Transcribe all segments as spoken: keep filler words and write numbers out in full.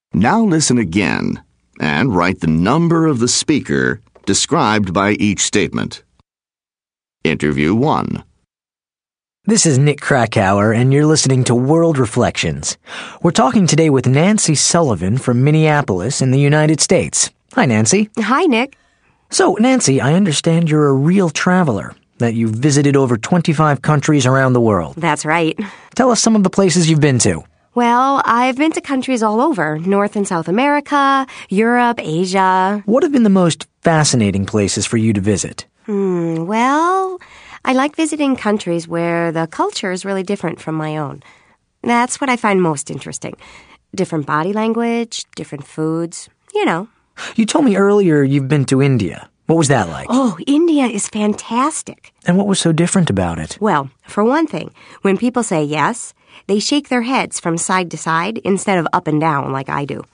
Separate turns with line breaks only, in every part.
Now listen again and write the number of the speaker described by each statement. Interview one.
This is Nick Krakauer, and you're listening to World Reflections. We're talking today with Nancy Sullivan from Minneapolis in the United States. Hi, Nancy.
Hi, Nick.
So, Nancy, I understand you're a real traveler, that you've visited over twenty-five countries around the world.
That's right.
Tell us some of the places you've been to.
Well, I've been to countries all over, North and South America, Europe, Asia.
What have been the most fascinating places for you to visit?
Hmm, well, I like visiting countries where the culture is really different from my own. That's what I find most interesting. Different body language, different foods, you know.
You told me earlier you've been to India. What was that like?
Oh, India is fantastic.
And what was so different about it?
Well, for one thing, when people say yes, they shake their heads from side to side instead of up and down like I do.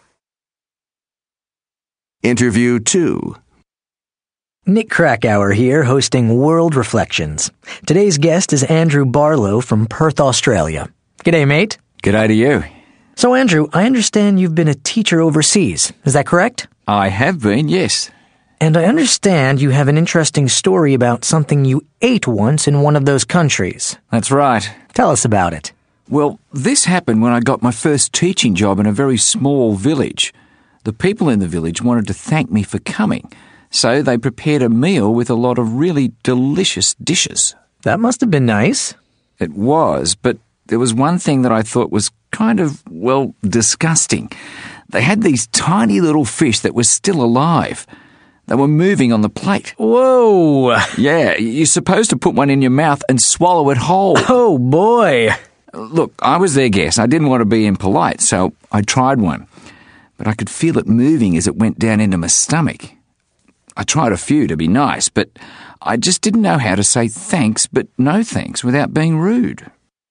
Interview two.
Nick Krakauer here, hosting World Reflections. Today's guest is Andrew Barlow from Perth, Australia. G'day, mate.
G'day to you.
So, Andrew, I understand you've been a teacher overseas. Is that correct?
I have been, yes.
And I understand you have an interesting story about something you ate once in one of those countries.
That's right.
Tell us about it.
Well, this happened when I got my first teaching job in a very small village. The people in the village wanted to thank me for coming, so they prepared a meal with a lot of really delicious dishes.
That must have been nice.
It was, but there was one thing that I thought was kind of, well, disgusting. They had these tiny little fish that were still alive. They were moving on the plate.
Whoa!
Yeah, you're supposed to put one in your mouth and swallow it whole.
Oh, boy!
Look, I was their guest. I didn't want to be impolite, so I tried one. But I could feel it moving as it went down into my stomach. I tried a few to be nice, but I just didn't know how to say thanks but no thanks without being rude.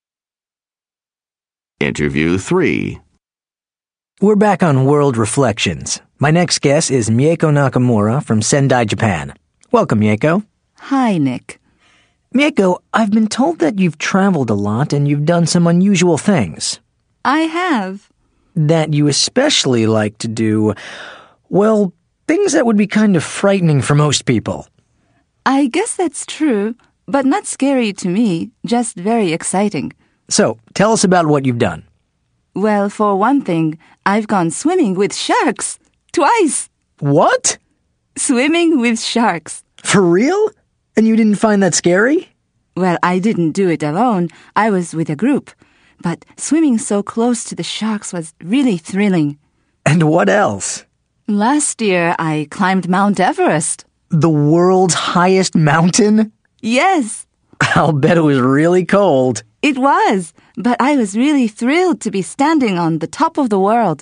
Interview three.
We're back on World Reflections. My next guest is Mieko Nakamura from Sendai, Japan. Welcome, Mieko.
Hi, Nick.
Mieko, I've been told that you've traveled a lot and you've done some unusual things.
I have.
That you especially like to do, well, things that would be kind of frightening for most people.
I guess that's true, but not scary to me, just very exciting.
So, tell us about what you've done.
Well, for one thing, I've gone swimming with sharks. Twice.
What?
Swimming with sharks.
For real? And you didn't find that scary?
Well, I didn't do it alone. I was with a group. But swimming so close to the sharks was really thrilling.
And what else?
Last year, I climbed Mount Everest.
The world's highest mountain?
Yes.
I'll bet it was really cold.
It was, but I was really thrilled to be standing on the top of the world.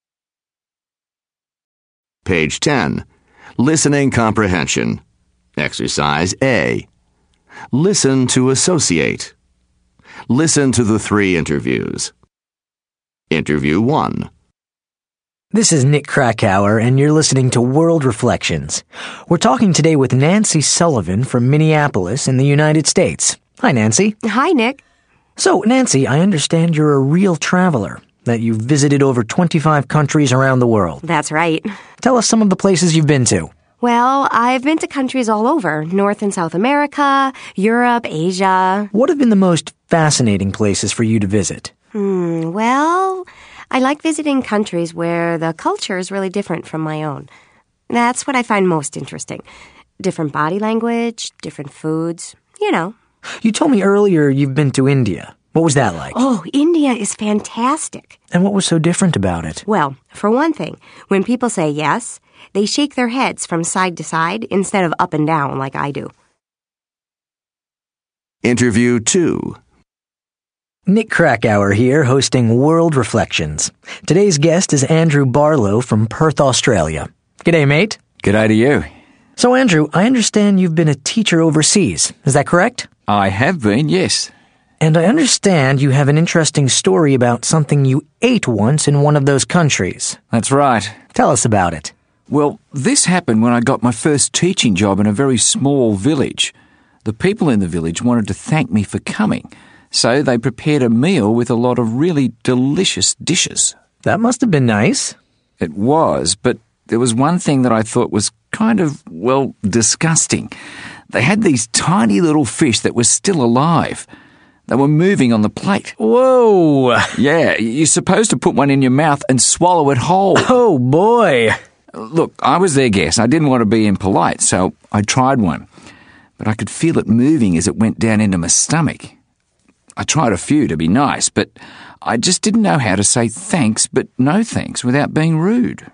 Page ten. Listening Comprehension. Exercise A. Listen to associate. Listen to the three interviews. Interview one.
This is Nick Krakauer, and you're listening to World Reflections. We're talking today with Nancy Sullivan from Minneapolis in the United States. Hi, Nancy.
Hi, Nick.
So, Nancy, I understand you're a real traveler, that you've visited over twenty-five countries around the world.
That's right.
Tell us some of the places you've been to.
Well, I've been to countries all over, North and South America, Europe, Asia.
What have been the most fascinating places for you to visit?
Hmm, well, I like visiting countries where the culture is really different from my own. That's what I find most interesting. Different body language, different foods, you know.
You told me earlier you've been to India. What was that like?
Oh, India is fantastic.
And what was so different about it?
Well, for one thing, when people say yes, they shake their heads from side to side instead of up and down like I do.
Interview two.
Nick Krakauer here, hosting World Reflections. Today's guest is Andrew Barlow from Perth, Australia. G'day, mate.
G'day to you.
So, Andrew, I understand you've been a teacher overseas. Is that correct?
I have been, yes.
And I understand you have an interesting story about something you ate once in one of those countries.
That's right.
Tell us about it.
Well, this happened when I got my first teaching job in a very small village. The people in the village wanted to thank me for coming, so they prepared a meal with a lot of really delicious dishes.
That must have been nice.
It was, but there was one thing that I thought was kind of, well, disgusting. They had these tiny little fish that were still alive. They were moving on the plate.
Whoa!
Yeah, you're supposed to put one in your mouth and swallow it whole.
Oh, boy!
Look, I was their guest. I didn't want to be impolite, so I tried one. But I could feel it moving as it went down into my stomach. I tried a few to be nice, but I just didn't know how to say thanks but no thanks without being rude.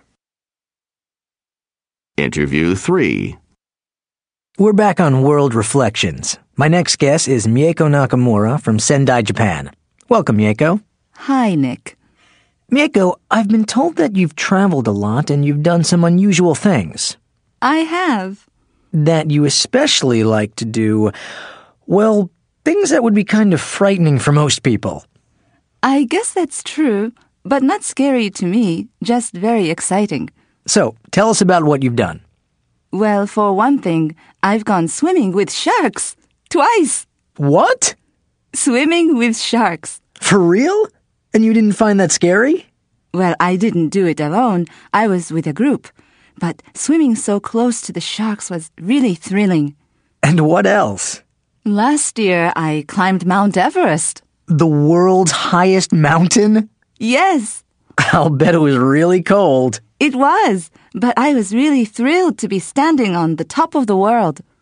Interview three.
We're back on World Reflections. My next guest is Mieko Nakamura from Sendai, Japan. Welcome, Mieko.
Hi, Nick.
Mieko, I've been told that you've traveled a lot and you've done some unusual things.
I have.
That you especially like to do, well, things that would be kind of frightening for most people.
I guess that's true, but not scary to me, just very exciting.
So, tell us about what you've done.
Well, for one thing, I've gone swimming with sharks. Twice!
What?
Swimming with sharks.
For real? And you didn't find that scary?
Well, I didn't do it alone. I was with a group. But swimming so close to the sharks was really thrilling.
And what else?
Last year, I climbed Mount Everest.
The world's highest mountain?
Yes,
I'll bet it was really cold.
it was. But I was really thrilled to be standing on the top of the world.